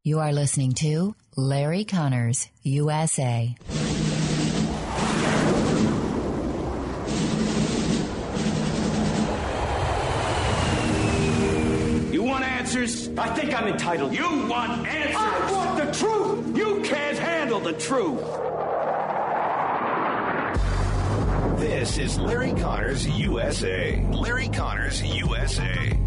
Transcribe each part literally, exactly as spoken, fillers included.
You are listening to Larry Connors, U S A. You want answers? I think I'm entitled. You want answers? I want the truth! You can't handle the truth. This is Larry Connors, U S A. Larry Connors, U S A.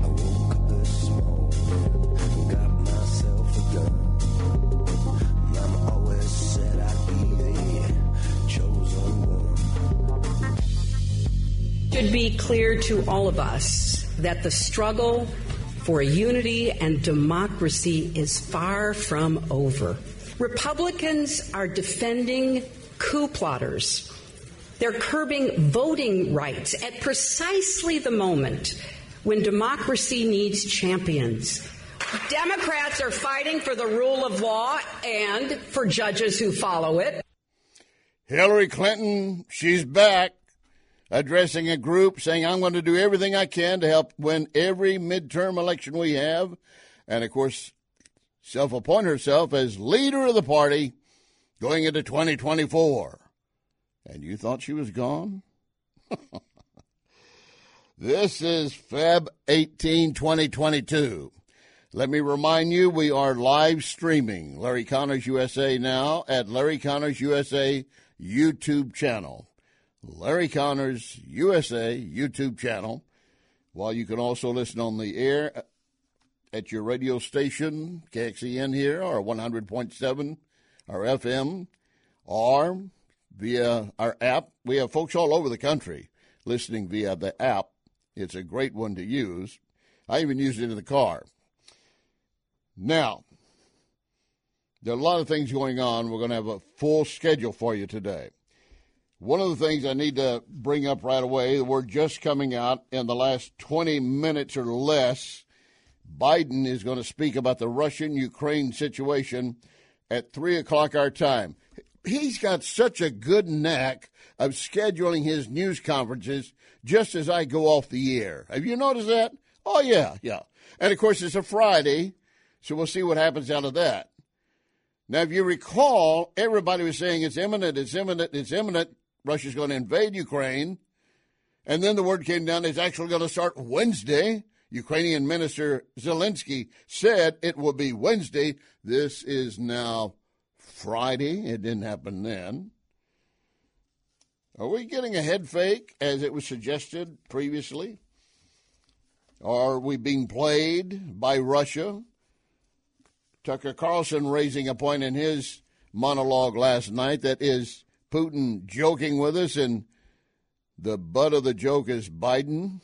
It should be clear to all of us that the struggle for unity and democracy is far from over. Republicans are defending coup plotters. They're curbing voting rights at precisely the moment when democracy needs champions. Democrats are fighting for the rule of law and for judges who follow it. Hillary Clinton, she's back, addressing a group saying, I'm going to do everything I can to help win every midterm election we have. And, of course, self-appoint herself as leader of the party going into twenty twenty-four. And you thought she was gone? This is February eighteenth, twenty twenty-two. Let me remind you, we are live streaming Larry Connors U S A now at Larry Connors U S A YouTube channel. Larry Connors U S A YouTube channel. While you can also listen on the air at your radio station, K X E N here, or one hundred point seven, or F M, or via our app. We have folks all over the country listening via the app. It's a great one to use. I even use it in the car. Now, there are a lot of things going on. We're going to have a full schedule for you today. One of the things I need to bring up right away, we're just coming out in the last twenty minutes or less. Biden is going to speak about the Russian-Ukraine situation at three o'clock our time. He's got such a good knack of scheduling his news conferences just as I go off the air. Have you noticed that? Oh, yeah, yeah. And, of course, it's a Friday, so we'll see what happens out of that. Now, if you recall, everybody was saying it's imminent, it's imminent, it's imminent. Russia's going to invade Ukraine. And then the word came down it's actually going to start Wednesday. Ukrainian Minister Zelensky said it will be Wednesday. This is now Friday. It didn't happen then. Are we getting a head fake, as it was suggested previously? Are we being played by Russia? Tucker Carlson raising a point in his monologue last night that is Putin joking with us, and the butt of the joke is Biden.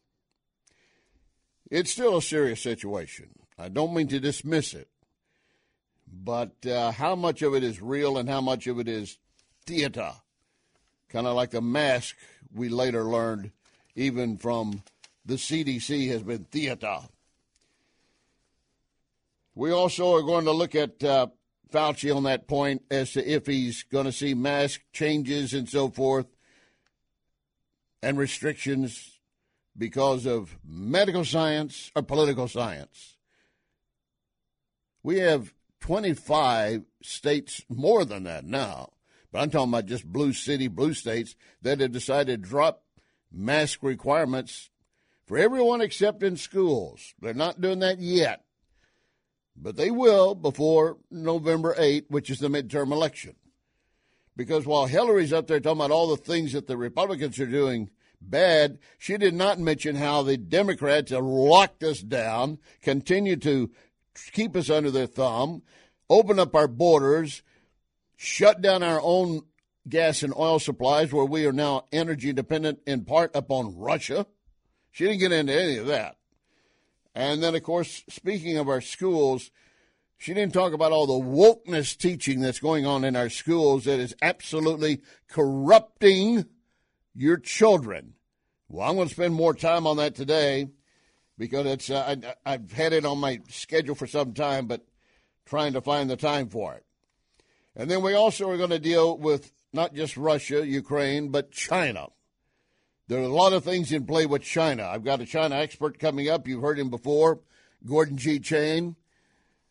It's still a serious situation. I don't mean to dismiss it. But uh, how much of it is real and how much of it is theater? Kind of like the mask we later learned, even from the C D C, has been theater. We also are going to look at uh, Fauci on that point as to if he's going to see mask changes and so forth and restrictions because of medical science or political science. We have twenty-five states, more than that now, but I'm talking about just blue city, blue states that have decided to drop mask requirements for everyone except in schools. They're not doing that yet, but they will before November eighth, which is the midterm election. Because while Hillary's up there talking about all the things that the Republicans are doing bad, she did not mention how the Democrats have locked us down, continue to keep us under their thumb, open up our borders, shut down our own gas and oil supplies where we are now energy dependent in part upon Russia. She didn't get into any of that. And then, of course, speaking of our schools, she didn't talk about all the wokeness teaching that's going on in our schools that is absolutely corrupting your children. Well, I'm going to spend more time on that today because it's uh, I, I've had it on my schedule for some time, but trying to find the time for it. And then we also are going to deal with not just Russia, Ukraine, but China. There are a lot of things in play with China. I've got a China expert coming up. You've heard him before, Gordon G. Chain.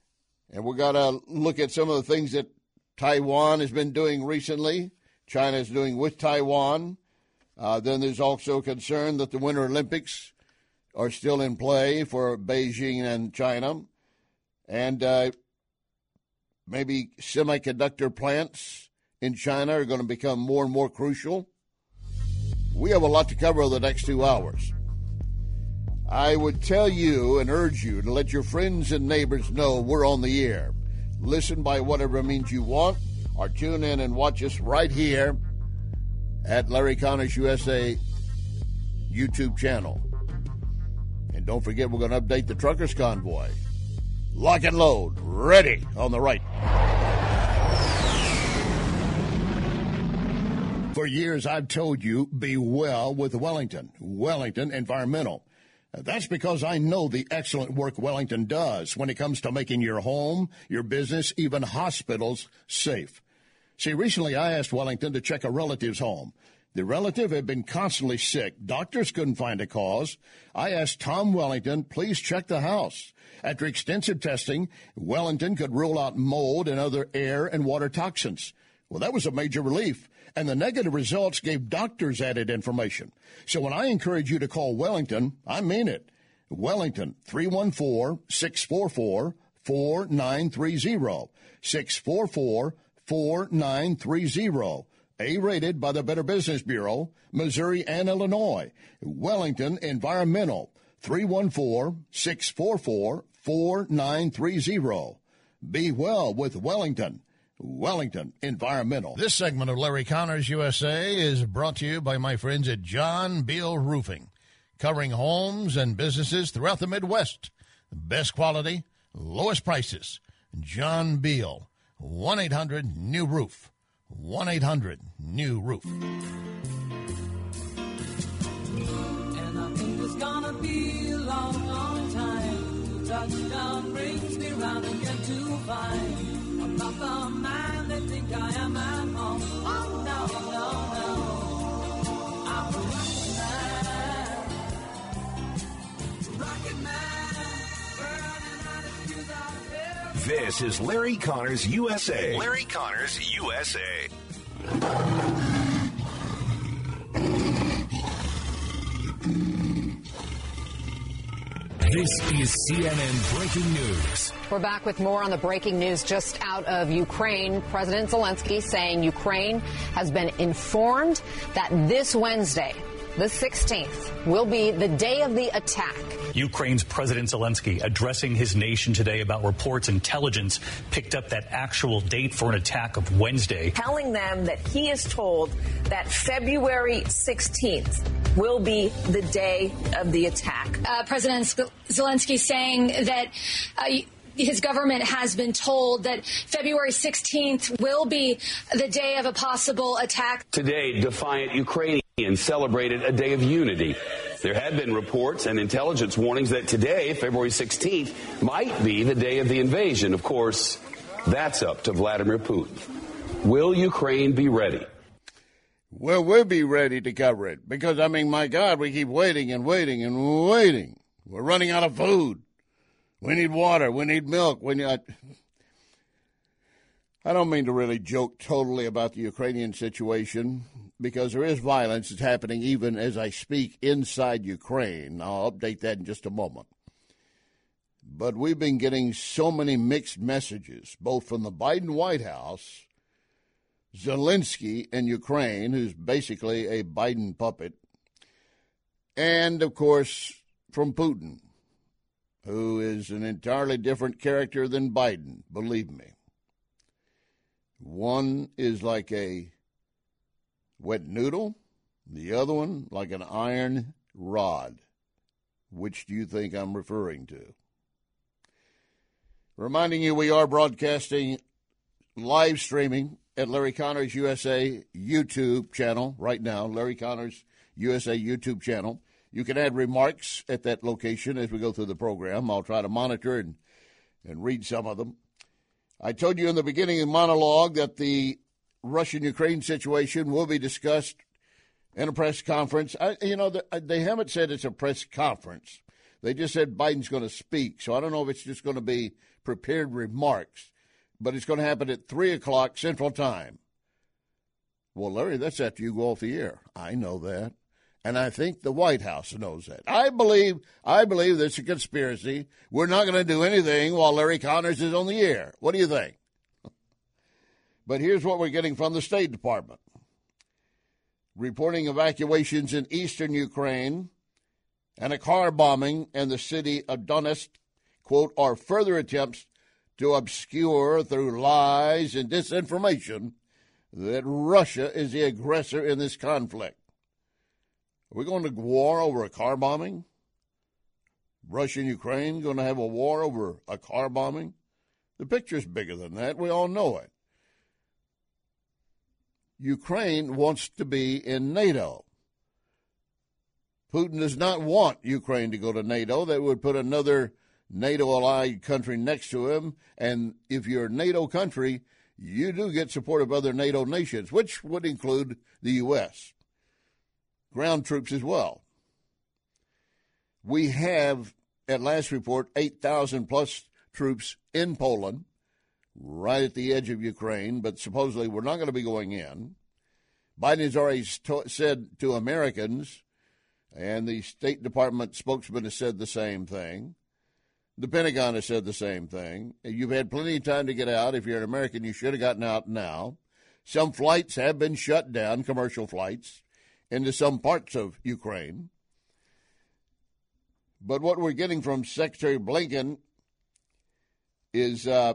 And we're going to look at some of the things that Taiwan has been doing recently, China is doing with Taiwan. Uh, then there's also concern that the Winter Olympics are still in play for Beijing and China. And uh, maybe semiconductor plants in China are going to become more and more crucial. We have a lot to cover over the next two hours. I would tell you and urge you to let your friends and neighbors know we're on the air. Listen by whatever means you want, or tune in and watch us right here at Larry Connors U S A YouTube channel. And don't forget, we're going to update the Truckers Convoy. Lock and load, ready on the right. For years, I've told you, be well with Wellington. Wellington Environmental. That's because I know the excellent work Wellington does when it comes to making your home, your business, even hospitals safe. See, recently I asked Wellington to check a relative's home. The relative had been constantly sick. Doctors couldn't find a cause. I asked Tom Wellington, please check the house. After extensive testing, Wellington could rule out mold and other air and water toxins. Well, that was a major relief, and the negative results gave doctors added information. So when I encourage you to call Wellington, I mean it. Wellington, three one four, six four four, four nine three zero, six four four, four nine three zero. A-rated by the Better Business Bureau, Missouri and Illinois. Wellington Environmental, three one four, six four four, four nine three zero. Be well with Wellington. Wellington Environmental. This segment of Larry Connors U S A is brought to you by my friends at John Beal Roofing, covering homes and businesses throughout the Midwest. Best quality, lowest prices. John Beal, one eight hundred new roof. one eight hundred new roof. And I think it's gonna be a long, long time. Touchdown brings me round again to find I'm not the man they think I am at home. Oh, no, no, no. I'm a rocket man. Rocket man. Burning out his fuse out there. This is Larry Connors U S A. Larry Connors U S A. This is C N N Breaking News. We're back with more on the breaking news just out of Ukraine. President Zelensky saying Ukraine has been informed that this Wednesday, the sixteenth, will be the day of the attack. Ukraine's President Zelensky addressing his nation today about reports intelligence picked up that actual date for an attack of Wednesday. Telling them that he is told that February sixteenth will be the day of the attack. Uh, President Zelensky saying that uh, his government has been told that February sixteenth will be the day of a possible attack. Today, defiant Ukrainians celebrated a day of unity. There had been reports and intelligence warnings that today, February sixteenth, might be the day of the invasion. Of course, that's up to Vladimir Putin. Will Ukraine be ready? Well, we'll be ready to cover it because, I mean, my God, we keep waiting and waiting and waiting. We're running out of food. We need water. We need milk. We need... I don't mean to really joke totally about the Ukrainian situation because there is violence that's happening even as I speak inside Ukraine. I'll update that in just a moment. But we've been getting so many mixed messages, both from the Biden White House, Zelensky in Ukraine, who's basically a Biden puppet, and, of course, from Putin, who is an entirely different character than Biden, believe me. One is like a wet noodle, the other one like an iron rod. Which do you think I'm referring to? Reminding you we are broadcasting live streaming at Larry Connors U S A YouTube channel right now, Larry Connors U S A YouTube channel. You can add remarks at that location as we go through the program. I'll try to monitor and, and read some of them. I told you in the beginning of the monologue that the Russian-Ukraine situation will be discussed in a press conference. I, you know, the, they haven't said it's a press conference. They just said Biden's going to speak. So I don't know if it's just going to be prepared remarks, but it's going to happen at three o'clock Central Time. Well, Larry, that's after you go off the air. I know that. And I think the White House knows that. I believe I believe there's a conspiracy. We're not going to do anything while Larry Connors is on the air. What do you think? But here's what we're getting from the State Department. Reporting evacuations in eastern Ukraine and a car bombing in the city of Donetsk, quote, are further attempts to obscure through lies and disinformation that Russia is the aggressor in this conflict. Are we going to war over a car bombing? Russia and Ukraine going to have a war over a car bombing? The picture's bigger than that. We all know it. Ukraine wants to be in NATO. Putin does not want Ukraine to go to NATO. That would put another NATO-allied country next to him. And if you're a NATO country, you do get support of other NATO nations, which would include the U S Ground troops as well. We have, at last report, eight thousand plus troops in Poland, right at the edge of Ukraine, but supposedly we're not going to be going in. Biden has already st- said to Americans, and the State Department spokesman has said the same thing. The Pentagon has said the same thing. You've had plenty of time to get out. If you're an American, you should have gotten out now. Some flights have been shut down, commercial flights, into some parts of Ukraine. But what we're getting from Secretary Blinken is uh,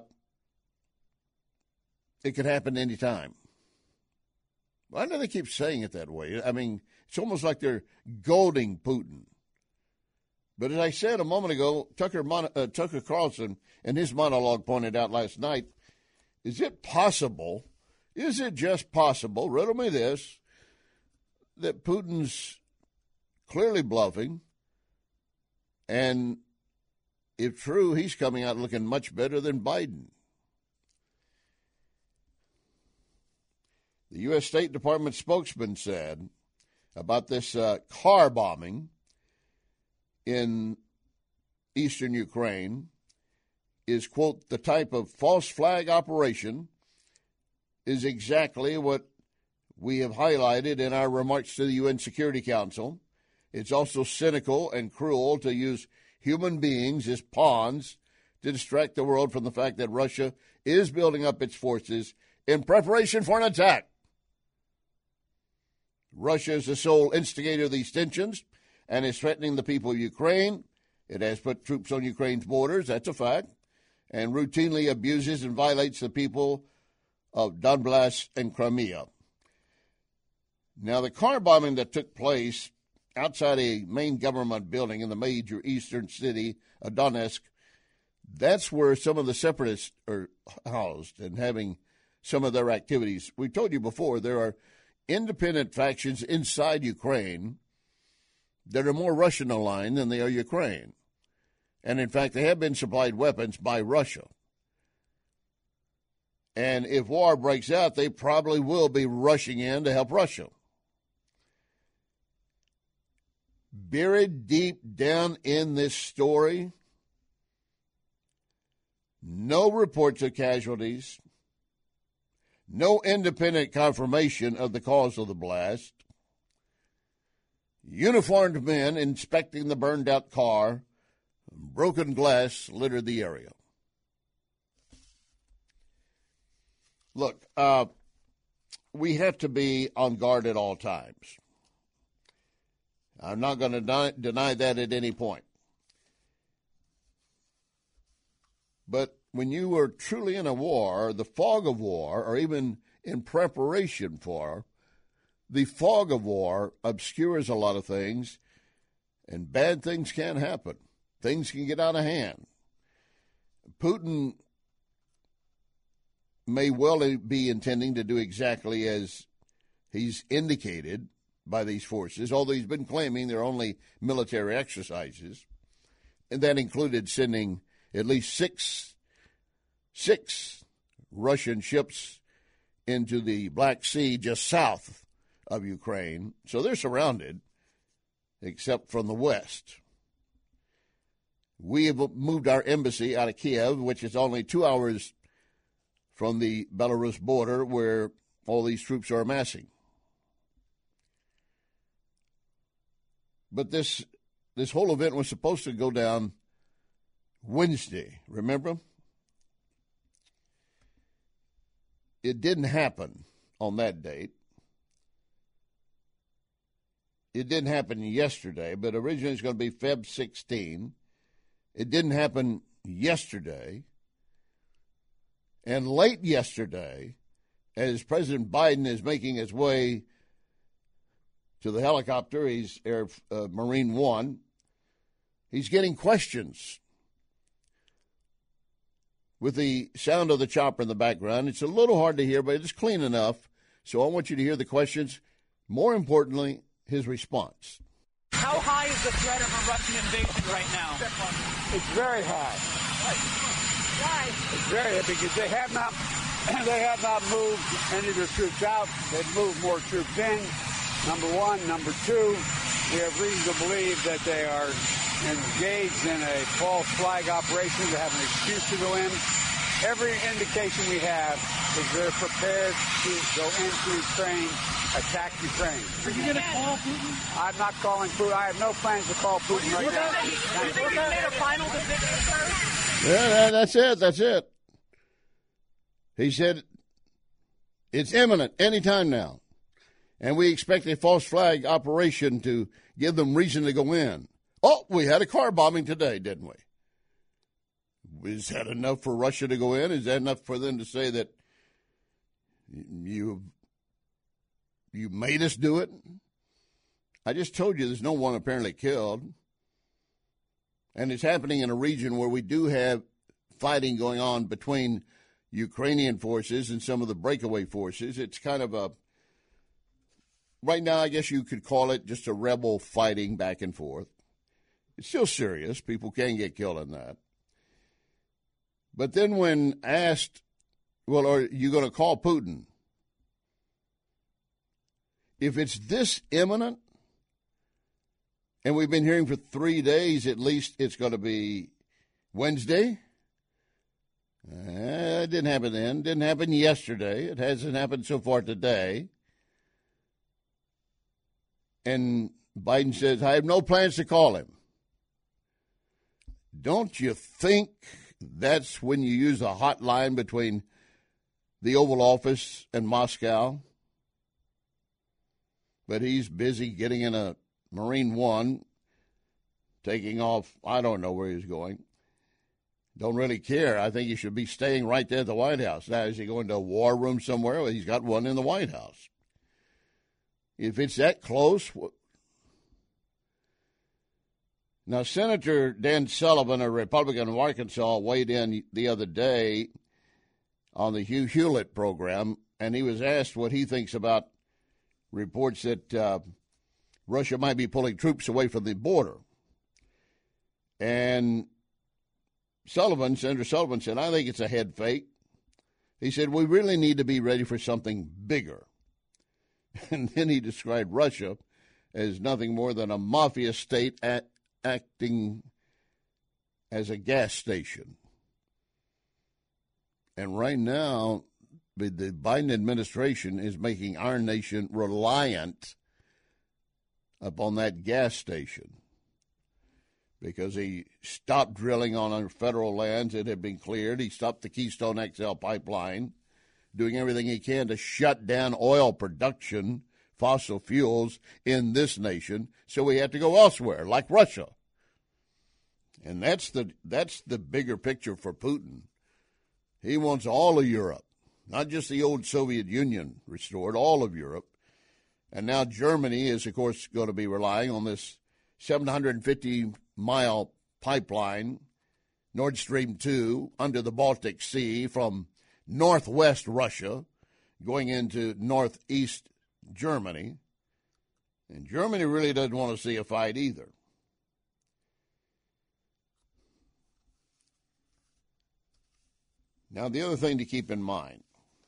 it could happen any time. Why do they keep saying it that way? I mean, it's almost like they're goading Putin. But as I said a moment ago, Tucker, Mon- uh, Tucker Carlson in his monologue pointed out last night, is it possible, is it just possible, riddle me this, that Putin's clearly bluffing, and if true, he's coming out looking much better than Biden. The U S State Department spokesman said about this uh, car bombing in eastern Ukraine is, quote, the type of false flag operation is exactly what we have highlighted in our remarks to the U N Security Council. It's also cynical and cruel to use human beings as pawns to distract the world from the fact that Russia is building up its forces in preparation for an attack. Russia is the sole instigator of these tensions and is threatening the people of Ukraine. It has put troops on Ukraine's borders, that's a fact, and routinely abuses and violates the people of Donbass and Crimea. Now, the car bombing that took place outside a main government building in the major eastern city of Donetsk, that's where some of the separatists are housed and having some of their activities. We told you before, there are independent factions inside Ukraine that are more Russian-aligned than they are Ukraine. And, in fact, they have been supplied weapons by Russia. And if war breaks out, they probably will be rushing in to help Russia. Buried deep down in this story, no reports of casualties, no independent confirmation of the cause of the blast, uniformed men inspecting the burned-out car, broken glass littered the area. Look, uh, we have to be on guard at all times. I'm not going to deny, deny that at any point. But when you are truly in a war, the fog of war, or even in preparation for, the fog of war obscures a lot of things, and bad things can happen. Things can get out of hand. Putin may well be intending to do exactly as he's indicated by these forces, although he's been claiming they're only military exercises, and that included sending at least six, six Russian ships into the Black Sea just south of Ukraine. So they're surrounded, except from the west. We have moved our embassy out of Kiev, which is only two hours from the Belarus border where all these troops are amassing. But this this whole event was supposed to go down Wednesday, remember? It didn't happen on that date. It didn't happen yesterday, but originally it's going to be February sixteenth. It didn't happen yesterday. And late yesterday, as President Biden is making his way to the helicopter, he's Air uh, Marine One, he's getting questions. With the sound of the chopper in the background, it's a little hard to hear, but it's clean enough. So I want you to hear the questions. More importantly, his response. How high is the threat of a Russian invasion right now? It's very high. Why? It's very high because they have not they have not moved any of their troops out. They've moved more troops in. Number one. Number two, we have reason to believe that they are engaged in a false flag operation to have an excuse to go in. Every indication we have is they're prepared to go into Ukraine, attack Ukraine. Are you going to call Putin? I'm not calling Putin. I have no plans to call Putin right now. Do you think he made a final decision, sir? Yeah, that's it. That's it. He said it's imminent any time now. And we expect a false flag operation to give them reason to go in. Oh, we had a car bombing today, didn't we? Is that enough for Russia to go in? Is that enough for them to say that you you made us do it? I just told you there's no one apparently killed. And it's happening in a region where we do have fighting going on between Ukrainian forces and some of the breakaway forces. It's kind of a, right now I guess you could call it just a rebel fighting back and forth. It's still serious. People can get killed in that. But then when asked, well, are you going to call Putin? If it's this imminent, and we've been hearing for three days at least it's going to be Wednesday. Uh, it didn't happen then. It didn't happen yesterday. It hasn't happened so far today. And Biden says, I have no plans to call him. Don't you think that's when you use a hotline between the Oval Office and Moscow? But he's busy getting in a Marine One, taking off. I don't know where he's going. Don't really care. I think he should be staying right there at the White House. Now, is he going to a war room somewhere? Well, he's got one in the White House. If it's that close. Now, Senator Dan Sullivan, a Republican of Arkansas, weighed in the other day on the Hugh Hewlett program, and he was asked what he thinks about reports that uh, Russia might be pulling troops away from the border. And Sullivan, Senator Sullivan said, I think it's a head fake. He said, we really need to be ready for something bigger. And then he described Russia as nothing more than a mafia state at, acting as a gas station. And right now, the Biden administration is making our nation reliant upon that gas station because he stopped drilling on our federal lands that had been cleared. He stopped the Keystone X L pipeline, doing everything he can to shut down oil production, fossil fuels in this nation, so we had to go elsewhere, like Russia. And that's the that's the bigger picture for Putin. He wants all of Europe, not just the old Soviet Union restored, all of Europe. And now Germany is, of course, going to be relying on this seven hundred fifty mile pipeline, Nord Stream two, under the Baltic Sea from northwest Russia going into northeast Germany. And Germany really doesn't want to see a fight either. Now, the other thing to keep in mind,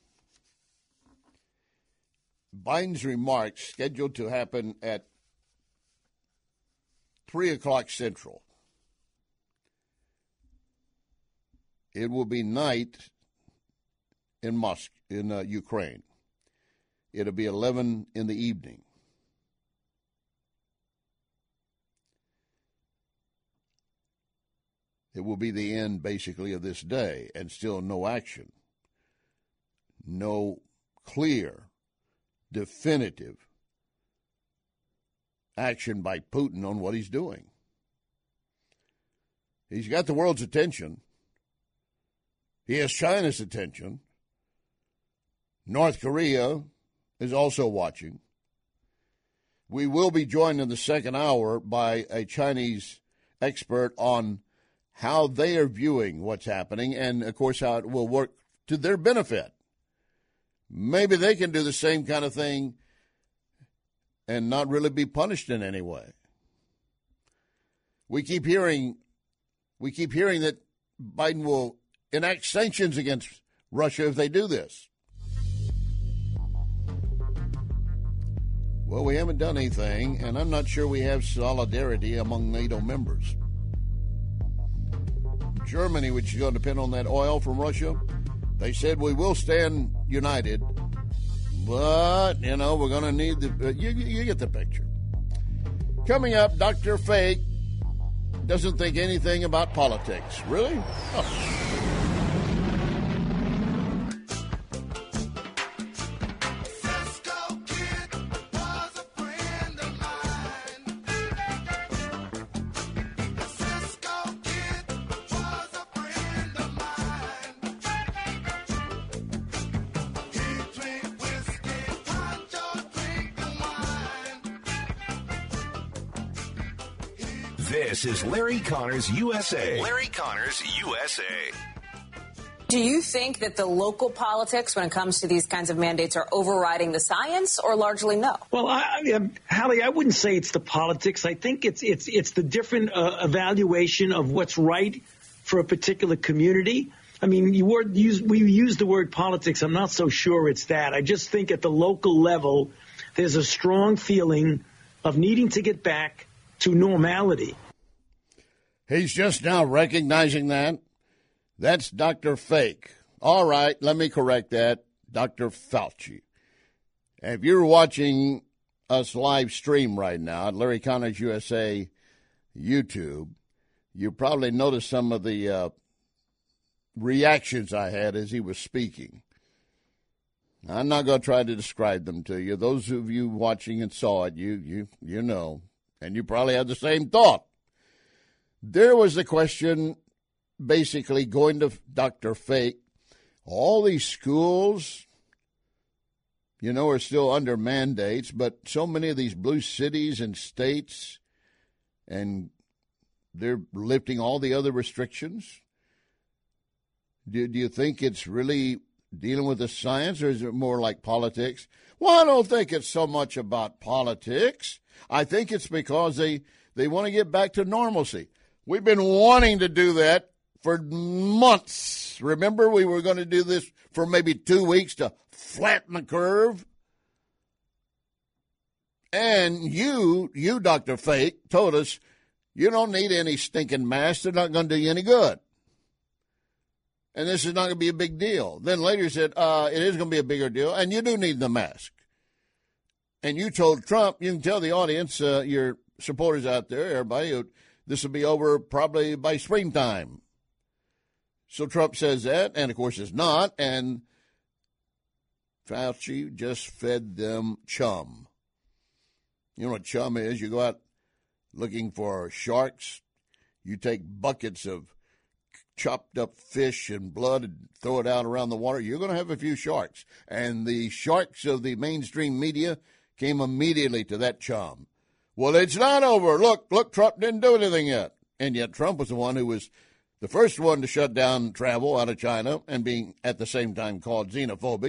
Biden's remarks scheduled to happen at three o'clock Central. it will be night in Moscow, in uh, Ukraine. It'll be eleven in the evening. It will be the end, basically, of this day, and still no action. No clear, definitive action by Putin on what he's doing. He's got the world's attention. He has China's attention. North Korea is also watching. We will be joined in the second hour by a Chinese expert on how they are viewing what's happening and, of course, how it will work to their benefit. Maybe they can do the same kind of thing and not really be punished in any way. We keep hearing, we keep hearing that Biden will enact sanctions against Russia if they do this. Well, we haven't done anything, and I'm not sure we have solidarity among NATO members. Germany, which is going to depend on that oil from Russia, they said we will stand united, but, you know, we're going to need the, uh, you, you get the picture. Coming up, Doctor Fake doesn't think anything about politics. Really? Oh. This is Larry Connors U S A. Larry Connors U S A. Do you think that the local politics, when it comes to these kinds of mandates, are overriding the science, or largely no? Well, I, I, Hallie, I wouldn't say it's the politics. I think it's it's it's the different uh, evaluation of what's right for a particular community. I mean, you word, use, we use the word politics. I'm not so sure it's that. I just think at the local level, there's a strong feeling of needing to get back to normality. He's just now recognizing that. That's Doctor Fake. All right, let me correct that. Doctor Fauci. If you're watching us live stream right now at Larry Connors U S A YouTube, you probably noticed some of the uh, reactions I had as he was speaking. I'm not going to try to describe them to you. Those of you watching and saw it, you you you know, and you probably had the same thought. There was the question, basically going to Doctor Fake. All these schools, you know, are still under mandates, but so many of these blue cities and states, and they're lifting all the other restrictions. Do, do you think it's really dealing with the science, or is it more like politics? Well, I don't think it's so much about politics. I think it's because they, they want to get back to normalcy. We've been wanting to do that for months. Remember, we were going to do this for maybe two weeks to flatten the curve. And you, you, Doctor Fake, told us you don't need any stinking masks. They're not going to do you any good. And this is not going to be a big deal. Then later you said, uh, it is going to be a bigger deal, and you do need the mask. And you told Trump, you can tell the audience, uh, your supporters out there, everybody, this will be over probably by springtime. So Trump says that, and of course it's not, and Fauci just fed them chum. You know what chum is? You go out looking for sharks, you take buckets of chopped up fish and blood and throw it out around the water, you're going to have a few sharks. And the sharks of the mainstream media came immediately to that chum. Well, it's not over. Look, look, Trump didn't do anything yet. And yet Trump was the one who was the first one to shut down travel out of China and being at the same time called xenophobic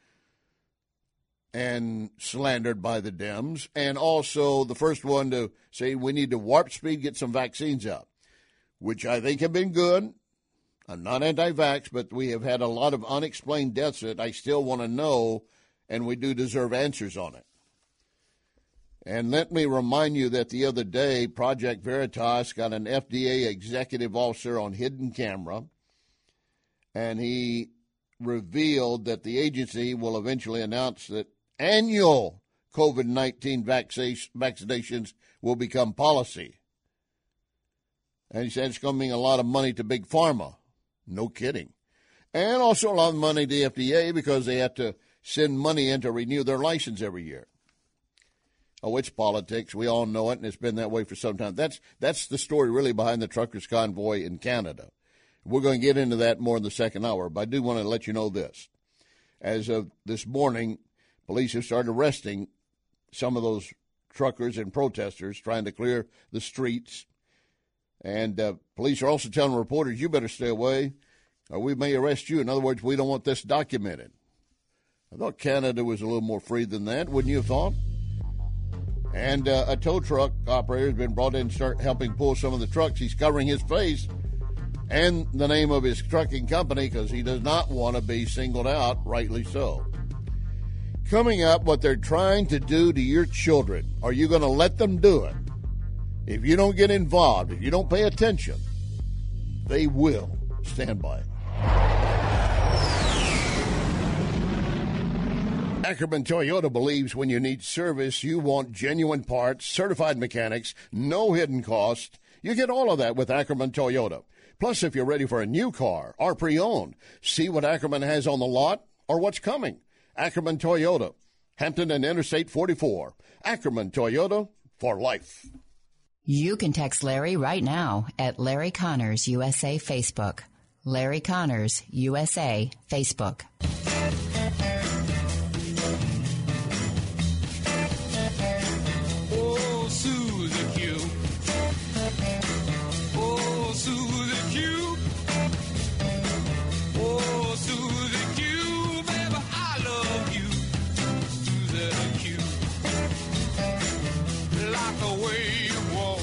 and slandered by the Dems, and also the first one to say we need to warp speed get some vaccines out, which I think have been good. I'm not anti-vax, but we have had a lot of unexplained deaths that I still want to know, and we do deserve answers on it. And let me remind you that the other day, Project Veritas got an F D A executive officer on hidden camera and he revealed that the agency will eventually announce that annual COVID nineteen vaccinations will become policy. And he said it's going to mean a lot of money to Big Pharma. No kidding. And also a lot of money to the F D A because they have to send money in to renew their license every year. Oh, it's politics. We all know it, and it's been that way for some time. That's that's the story really behind the truckers' convoy in Canada. We're going to get into that more in the second hour, but I do want to let you know this. As of this morning, police have started arresting some of those truckers and protesters trying to clear the streets. And uh, police are also telling reporters, you better stay away or we may arrest you. In other words, we don't want this documented. I thought Canada was a little more free than that, wouldn't you have thought? And uh, a tow truck operator has been brought in to start helping pull some of the trucks. He's covering his face and the name of his trucking company because he does not want to be singled out, rightly so. Coming up, what they're trying to do to your children. Are you going to let them do it? If you don't get involved, if you don't pay attention, they will. Stand by. Ackerman Toyota believes when you need service, you want genuine parts, certified mechanics, no hidden cost. You get all of that with Ackerman Toyota. Plus, if you're ready for a new car or pre-owned, see what Ackerman has on the lot or what's coming. Ackerman Toyota, Hampton and Interstate forty-four. Ackerman Toyota for life. You can text Larry right now at Larry Connors U S A Facebook. Larry Connors U S A Facebook. Oh, Susie Q. Oh, Susie Q. Oh, Susie Q. Baby, I love you. Susie Q. Like the way you walk.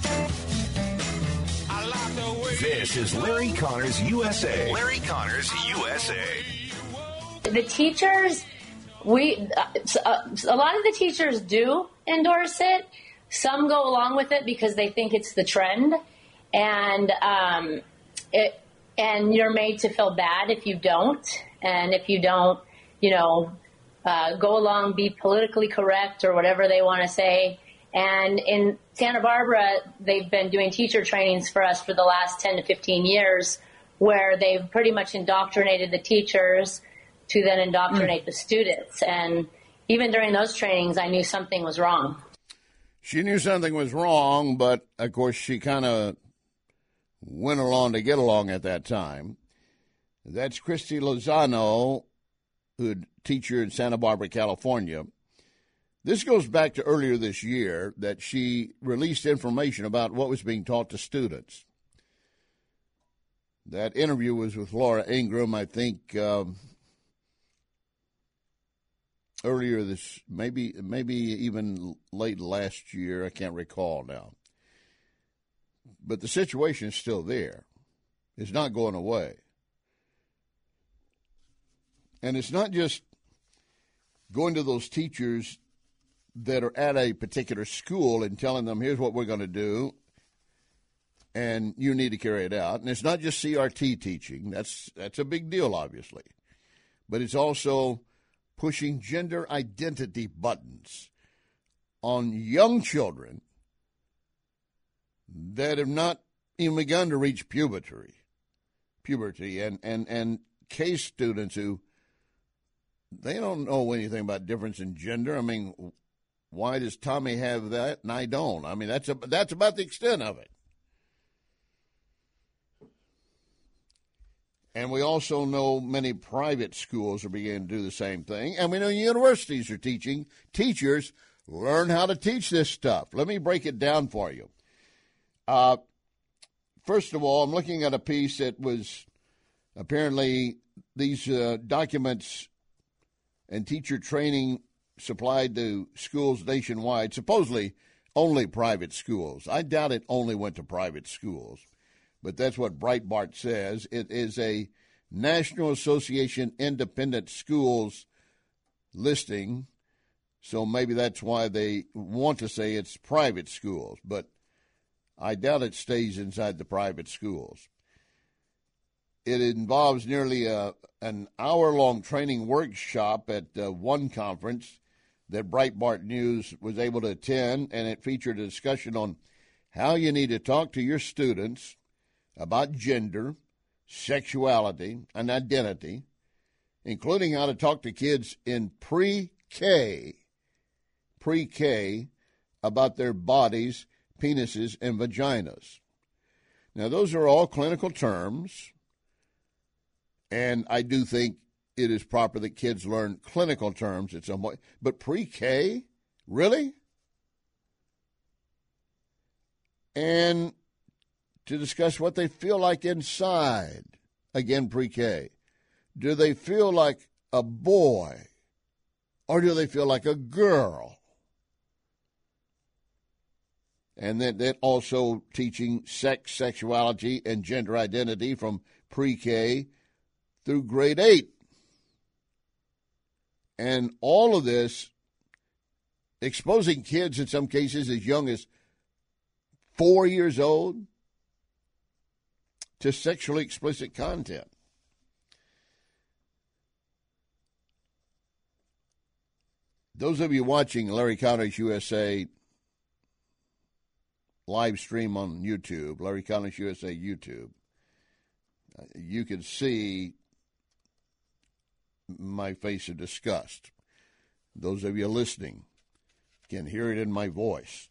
I like the way. This is Larry Connors U S A. Larry Connors U S A. The teachers, we uh, a lot of the teachers do endorse it. Some go along with it because they think it's the trend, and um, it and you're made to feel bad if you don't, and if you don't, you know, uh, go along, be politically correct or whatever they want to say. And in Santa Barbara, they've been doing teacher trainings for us for the last ten to fifteen years, where they've pretty much indoctrinated the teachers to then indoctrinate mm. the students. And even during those trainings, I knew something was wrong. She knew something was wrong, but, of course, she kind of went along to get along at that time. That's Christy Lozano, who's a teacher in Santa Barbara, California. This goes back to earlier this year that she released information about what was being taught to students. That interview was with Laura Ingraham, I think, um, earlier this, maybe maybe even late last year. I can't recall now. But the situation is still there. It's not going away. And it's not just going to those teachers that are at a particular school and telling them, here's what we're going to do, and you need to carry it out. And it's not just C R T teaching. That's that's a big deal, obviously. But it's also pushing gender identity buttons on young children that have not even begun to reach puberty, puberty, and, and, and case students who, they don't know anything about difference in gender. I mean, why does Tommy have that and I don't? I mean, that's a, that's about the extent of it. And we also know many private schools are beginning to do the same thing. And we know universities are teaching. Teachers learn how to teach this stuff. Let me break it down for you. Uh, first of all, I'm looking at a piece that was apparently these uh, documents and teacher training supplied to schools nationwide, supposedly only private schools. I doubt it only went to private schools. But that's what Breitbart says. It is a National Association Independent Schools listing, so maybe that's why they want to say it's private schools, but I doubt it stays inside the private schools. It involves nearly a, an hour-long training workshop at uh, one conference that Breitbart News was able to attend, and it featured a discussion on how you need to talk to your students about gender, sexuality, and identity, including how to talk to kids in pre-K, pre-K about their bodies, penises, and vaginas. Now, those are all clinical terms, and I do think it is proper that kids learn clinical terms at some point. But pre-K? Really? And to discuss what they feel like inside. Again, pre-K. Do they feel like a boy? Or do they feel like a girl? And then, then also teaching sex, sexuality, and gender identity from pre-K through grade eight. And all of this exposing kids in some cases as young as four years old to sexually explicit content. Those of you watching Larry Connors U S A live stream on YouTube, Larry Connors U S A YouTube, you can see my face of disgust. Those of you listening can hear it in my voice.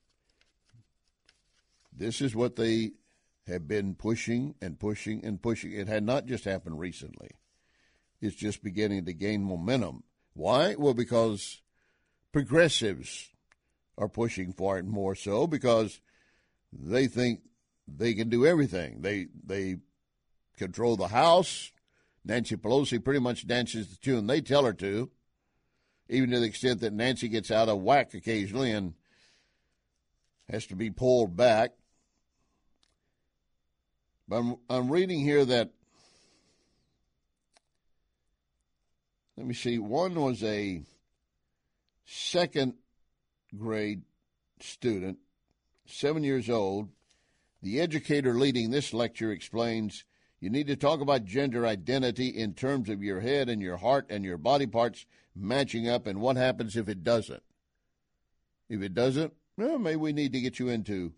This is what they have been pushing and pushing and pushing. It had not just happened recently. It's just beginning to gain momentum. Why? Well, because progressives are pushing for it more so because they think they can do everything. They they control the House. Nancy Pelosi pretty much dances the tune they tell her to, even to the extent that Nancy gets out of whack occasionally and has to be pulled back. But I'm, I'm reading here that, let me see, one was a second grade student, seven years old. The educator leading this lecture explains, you need to talk about gender identity in terms of your head and your heart and your body parts matching up, and what happens if it doesn't. If it doesn't, well, maybe we need to get you into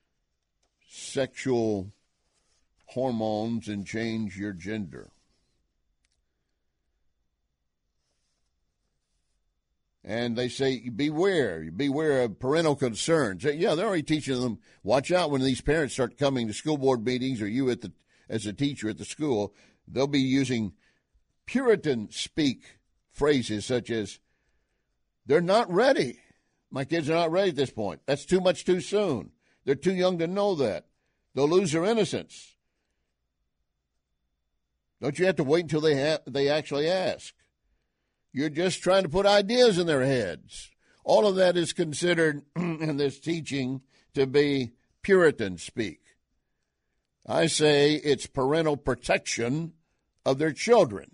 sexual hormones and change your gender. And they say, beware, beware of parental concerns. Yeah, they're already teaching them, watch out when these parents start coming to school board meetings, or you at the as a teacher at the school, they'll be using Puritan speak phrases such as, they're not ready. My kids are not ready at this point. That's too much too soon. They're too young to know that. They'll lose their innocence. Don't you have to wait until they ha- they actually ask? You're just trying to put ideas in their heads. All of that is considered in this teaching to be Puritan speak. I say it's parental protection of their children.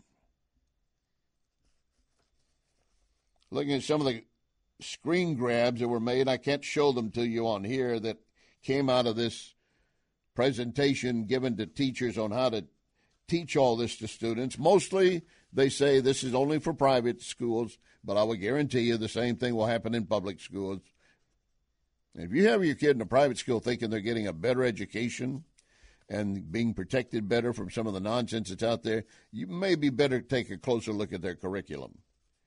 Looking at some of the screen grabs that were made, I can't show them to you on here, that came out of this presentation given to teachers on how to teach all this to students. Mostly they say this is only for private schools, but I will guarantee you the same thing will happen in public schools. If you have your kid in a private school thinking they're getting a better education and being protected better from some of the nonsense that's out there, you may be better take a closer look at their curriculum.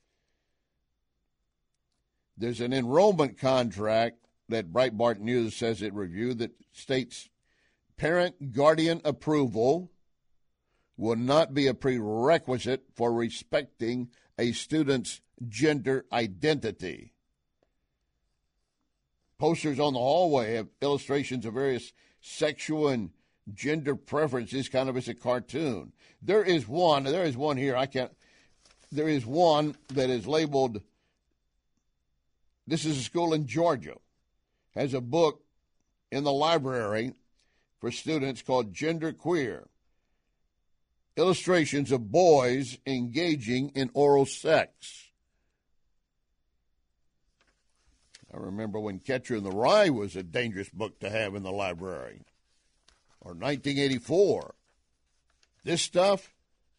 There's an enrollment contract that Breitbart News says it reviewed that states parent guardian approval will not be a prerequisite for respecting a student's gender identity. Posters on the hallway have illustrations of various sexual and gender preferences, kind of as a cartoon. There is one, there is one here, I can't, there is one that is labeled, this is a school in Georgia, has a book in the library for students called Gender Queer. Illustrations of boys engaging in oral sex. I remember when Catcher in the Rye was a dangerous book to have in the library. Or nineteen eighty-four. this stuff.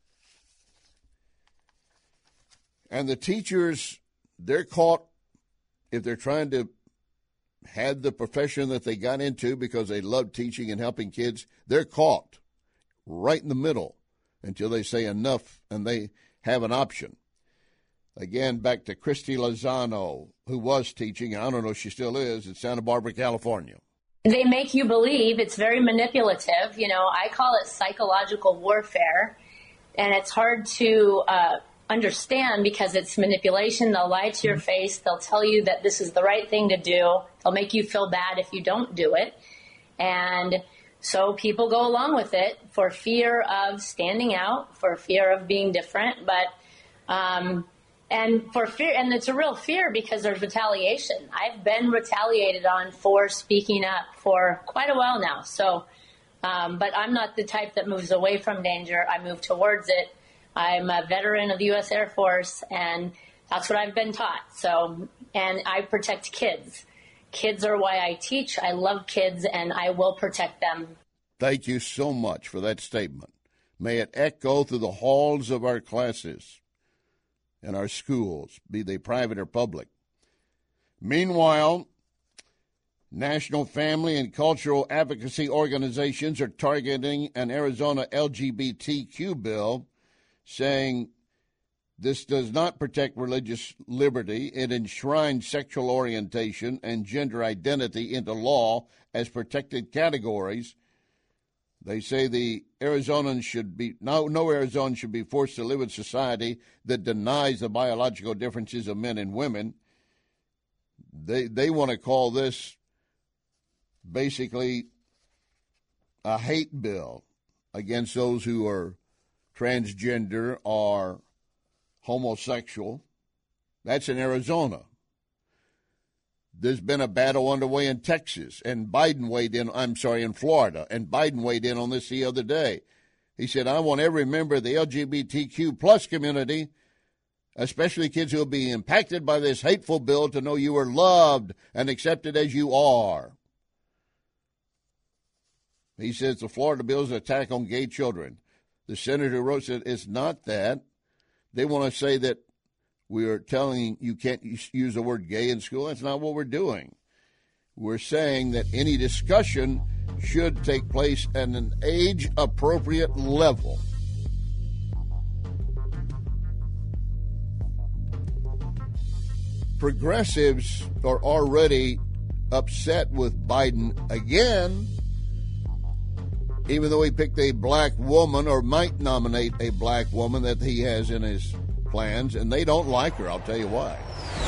And the teachers, they're caught if they're trying to have the profession that they got into because they love teaching and helping kids. They're caught right in the middle until they say enough and they have an option. Again, back to Christy Lozano, who was teaching, I don't know if she still is, in Santa Barbara, California. They make you believe. It's very manipulative. You know, I call it psychological warfare, and it's hard to uh, understand because it's manipulation. They'll lie to your face. They'll tell you that this is the right thing to do. They'll make you feel bad if you don't do it. And so people go along with it for fear of standing out, for fear of being different, but um, and for fear, and it's a real fear because there's retaliation. I've been retaliated on for speaking up for quite a while now. So, um, but I'm not the type that moves away from danger. I move towards it. I'm a veteran of the U S Air Force, and that's what I've been taught. So, and I protect kids. Kids are why I teach. I love kids, and I will protect them. Thank you so much for that statement. May it echo through the halls of our classes and our schools, be they private or public. Meanwhile, national family and cultural advocacy organizations are targeting an Arizona L G B T Q bill, saying this does not protect religious liberty. It enshrines sexual orientation and gender identity into law as protected categories. They say the Arizonans should be, no, no Arizonan should be forced to live in society that denies the biological differences of men and women. They, they want to call this basically a hate bill against those who are transgender or homosexual. That's in Arizona. There's been a battle underway in Texas, and Biden weighed in, I'm sorry, in Florida, and Biden weighed in on this the other day. He said, I want every member of the L G B T Q plus community, especially kids who will be impacted by this hateful bill, to know you are loved and accepted as you are. He says the Florida bill is an attack on gay children. The senator who wrote said it's not that. They want to say that we are telling you can't use the word gay in school. That's not what we're doing. We're saying that any discussion should take place at an age-appropriate level. Progressives are already upset with Biden again, even though he picked a black woman or might nominate a black woman that he has in his plans, and they don't like her. I'll tell you why.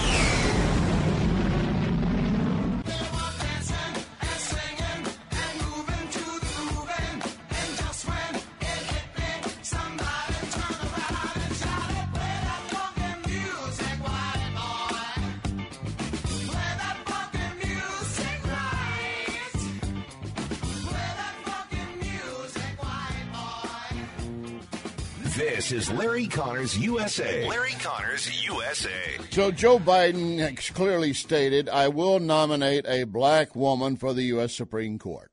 This is Larry Connors U S A. Larry Connors U S A. So Joe Biden has clearly stated, I will nominate a black woman for the U S Supreme Court.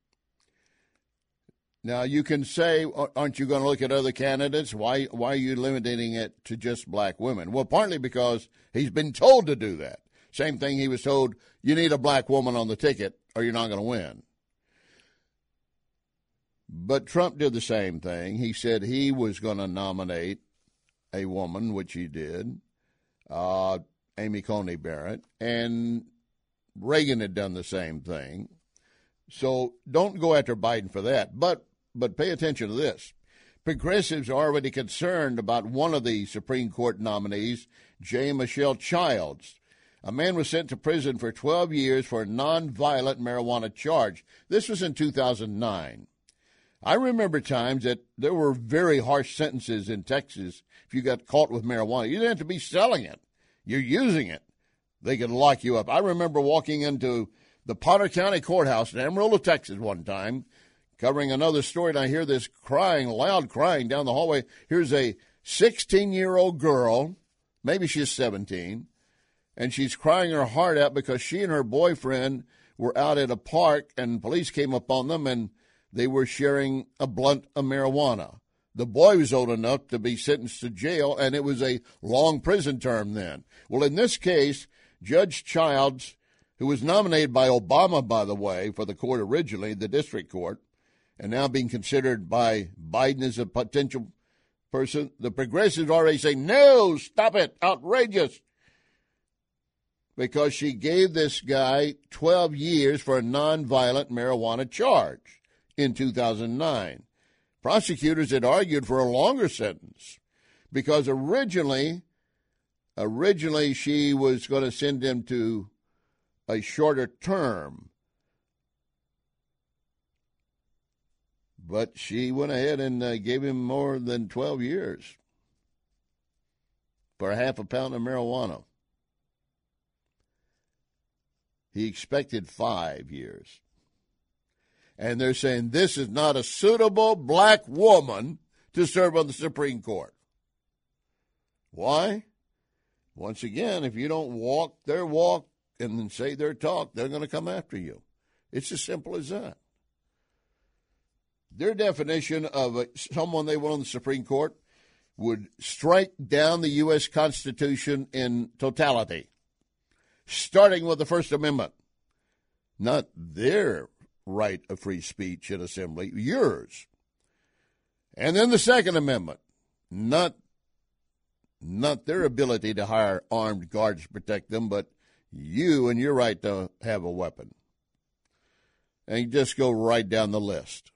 Now, you can say, aren't you going to look at other candidates? Why, why are you limiting it to just black women? Well, partly because he's been told to do that. Same thing he was told, you need a black woman on the ticket or you're not going to win. But Trump did the same thing. He said he was going to nominate a woman, which he did, uh, Amy Coney Barrett, and Reagan had done the same thing. So don't go after Biden for that. But but pay attention to this. Progressives are already concerned about one of the Supreme Court nominees, J. Michelle Childs. A man was sent to prison for twelve years for a nonviolent marijuana charge. This was in two thousand nine. I remember times that there were very harsh sentences in Texas if you got caught with marijuana. You didn't have to be selling it. You're using it. They could lock you up. I remember walking into the Potter County Courthouse in Amarillo, Texas one time, covering another story, and I hear this crying, loud crying down the hallway. Here's a sixteen-year-old girl, maybe she's seventeen, and she's crying her heart out because she and her boyfriend were out at a park, and police came upon them, and they were sharing a blunt of marijuana. The boy was old enough to be sentenced to jail, and it was a long prison term then. Well, in this case, Judge Childs, who was nominated by Obama, by the way, for the court originally, the district court, and now being considered by Biden as a potential person, the progressives already say, no, stop it, outrageous. Because she gave this guy twelve years for a nonviolent marijuana charge in two thousand nine. Prosecutors had argued for a longer sentence because originally, originally she was going to send him to a shorter term. But she went ahead and uh, gave him more than twelve years for a half a pound of marijuana. He expected five years. And they're saying this is not a suitable black woman to serve on the Supreme Court. Why? Once again, if you don't walk their walk and then say their talk, they're going to come after you. It's as simple as that. Their definition of a, someone they want on the Supreme Court would strike down the U S Constitution in totality, starting with the First Amendment. Not their right of free speech and assembly, yours. And then the Second Amendment, not, not their ability to hire armed guards to protect them, but you and your right to have a weapon. And you just go right down the list.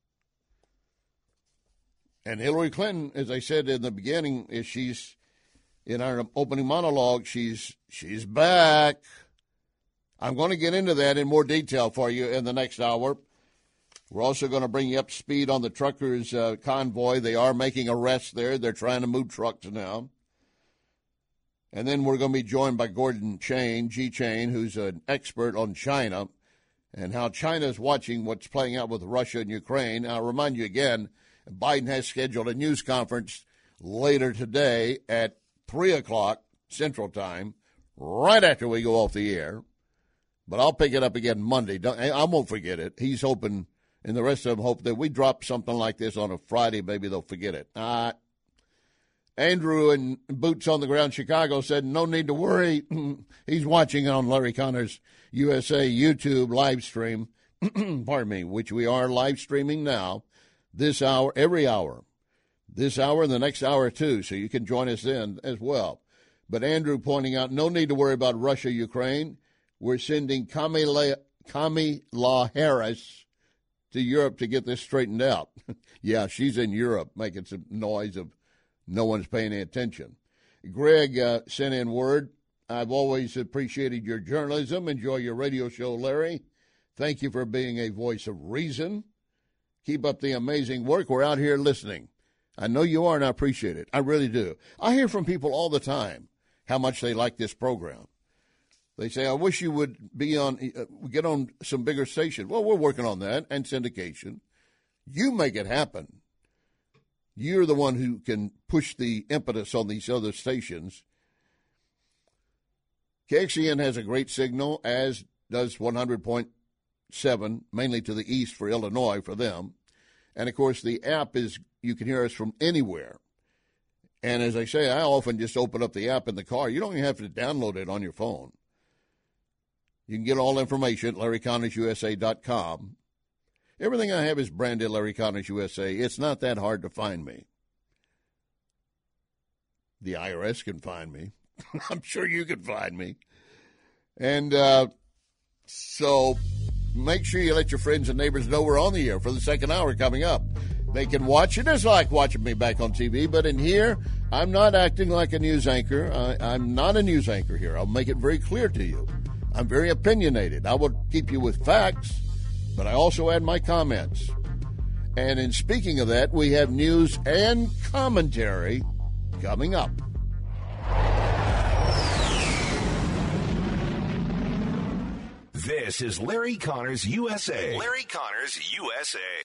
And Hillary Clinton, as I said in the beginning, is she's in our opening monologue, she's she's back. I'm going to get into that in more detail for you in the next hour. We're also going to bring you up to speed on the truckers' uh, convoy. They are making arrests there. They're trying to move trucks now. And then we're going to be joined by Gordon Chain, G. Chain, who's an expert on China and how China is watching what's playing out with Russia and Ukraine. I'll remind you again, Biden has scheduled a news conference later today at three o'clock Central Time, right after we go off the air. But I'll pick it up again Monday. Don't, I won't forget it. He's hoping, and the rest of them hope that we drop something like this on a Friday. Maybe they'll forget it. Uh, Andrew in Boots on the Ground, Chicago, said, no need to worry. He's watching on Larry Connors U S A YouTube live stream, pardon me, which we are live streaming now, this hour, every hour. This hour and the next hour, too, so you can join us then as well. But Andrew pointing out, no need to worry about Russia, Ukraine. We're sending Kamala, Kamala Harris to Europe to get this straightened out. Yeah, she's in Europe making some noise of no one's paying any attention. Greg uh, sent in word, I've always appreciated your journalism. Enjoy your radio show, Larry. Thank you for being a voice of reason. Keep up the amazing work. We're out here listening. I know you are, and I appreciate it. I really do. I hear from people all the time how much they like this program. They say, I wish you would be on, uh, get on some bigger station. Well, we're working on that and syndication. You make it happen. You're the one who can push the impetus on these other stations. K X E N has a great signal, as does one hundred point seven, mainly to the east for Illinois for them. And, of course, the app is, you can hear us from anywhere. And as I say, I often just open up the app in the car. You don't even have to download it on your phone. You can get all information at Larry Connors U S A dot com. Everything I have is branded Larry Connors U S A. It's not that hard to find me. The I R S can find me. I'm sure you can find me. And uh, so make sure you let your friends and neighbors know we're on the air for the second hour coming up. They can watch it. It's like watching me back on T V. But in here, I'm not acting like a news anchor. I, I'm not a news anchor here. I'll make it very clear to you. I'm very opinionated. I will keep you with facts, but I also add my comments. And in speaking of that, we have news and commentary coming up. This is Larry Connors U S A. Larry Connors U S A.